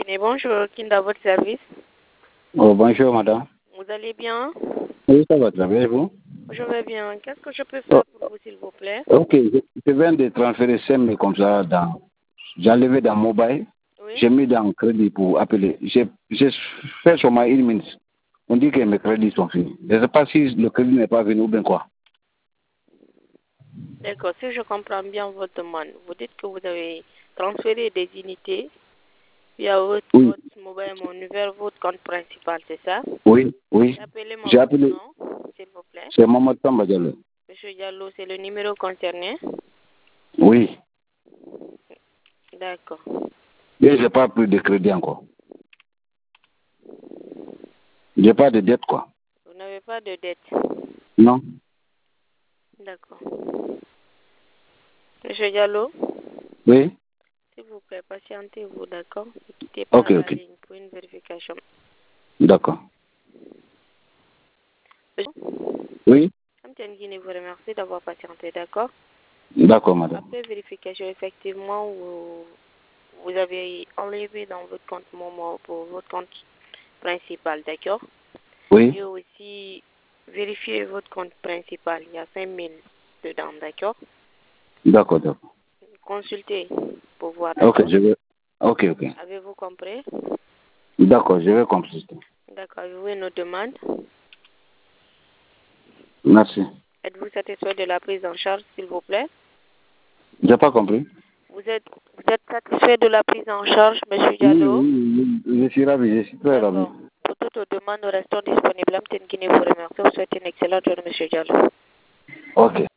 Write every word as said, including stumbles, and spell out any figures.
Guinée. Bonjour, qui est dans votre service? Oh, bonjour, madame. Vous allez bien? Oui, ça va très bien, et vous? Je vais bien. Qu'est-ce que je peux faire Oh, pour vous, s'il vous plaît? ok, je, je viens de transférer cinq mille comme ça dans... J'ai enlevé dans mobile, Oui. j'ai mis dans crédit pour appeler. J'ai j'ai fait sur ma une minute. On dit que mes crédits sont finis. Je ne sais pas si le crédit n'est pas venu ou bien quoi. D'accord. Si je comprends bien votre demande, vous dites que vous avez transféré des unités via votre, Oui, votre mobile money vers votre compte principal, c'est ça? oui, oui. Appelez-moi J'ai votre appelé, nom, s'il vous plaît. c'est Mamadou Tamba Diallo. Monsieur Diallo, c'est le numéro concerné? Oui. D'accord. Et je n'ai pas pris de crédit encore. Je n'ai pas de dette, quoi. Vous n'avez pas de dette? Non. D'accord. Monsieur Diallo? Oui. S'il vous plaît, patientez-vous, d'accord? Ne quittez pas Ok, la ok. ligne pour une vérification. D'accord. Monsieur, Oui. Amtienne Guinée vous remercie d'avoir patienté, d'accord? D'accord, madame. Après vérification, effectivement, vous, vous avez enlevé dans votre compte Momo pour votre compte principal, d'accord? Oui. Et aussi vérifier votre compte principal. Il y a cinq mille dedans, d'accord? D'accord, d'accord. Consultez pour voir, Ok, d'accord? je vais. Ok, ok. Avez-vous compris? D'accord, je vais consulter. D'accord. Avez-vous une autre demande? Merci. Êtes-vous satisfait de la prise en charge, s'il vous plaît? J'ai pas compris. Vous êtes, vous êtes satisfait de la prise en charge, Monsieur Oui, Diallo? oui, oui, je suis ravi, je suis très ravi. D'accord. Pour toutes vos demandes, nous restons disponibles. Amtienne Guinée vous remercie. Vous souhaite une excellente journée, Monsieur Diallo. Ok.